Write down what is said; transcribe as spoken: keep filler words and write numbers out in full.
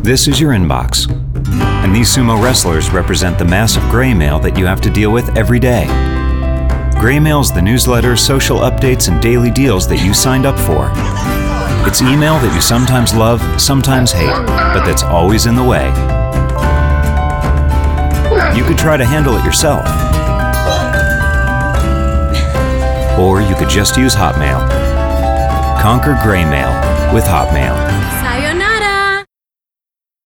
This is your inbox. And these sumo wrestlers represent the massive gray mail that you have to deal with every day. Gray mail's the newsletters, social updates, and daily deals that you signed up for. It's email that you sometimes love, sometimes hate, but that's always in the way. You could try to handle it yourself. Or you could just use Hotmail. Conquer gray mail with Hotmail.